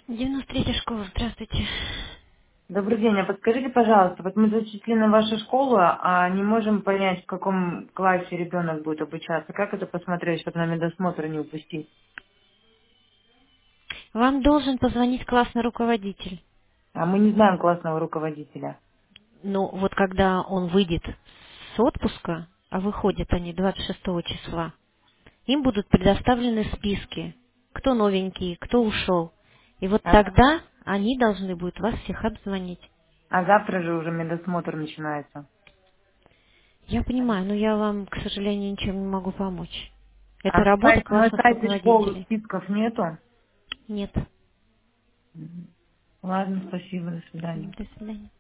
93-я школа, здравствуйте. Добрый день, а подскажите, пожалуйста, вот мы зачислили в вашу школу, а не можем понять, в каком классе ребенок будет обучаться. Как это посмотреть, чтобы на медосмотр не упустить? Вам должен позвонить классный руководитель. А мы не знаем классного руководителя. Ну, вот когда он выйдет с отпуска, а выходят они 26 числа, им будут предоставлены списки, кто новенький, кто ушел. И вот А, тогда они должны будут вас всех обзвонить. а завтра же уже медосмотр начинается. Я понимаю, но я вам, к сожалению, ничем не могу помочь. А Это работа на классных сайте школы руководителей. списков нету? Нет. Ладно, спасибо, до свидания. До свидания.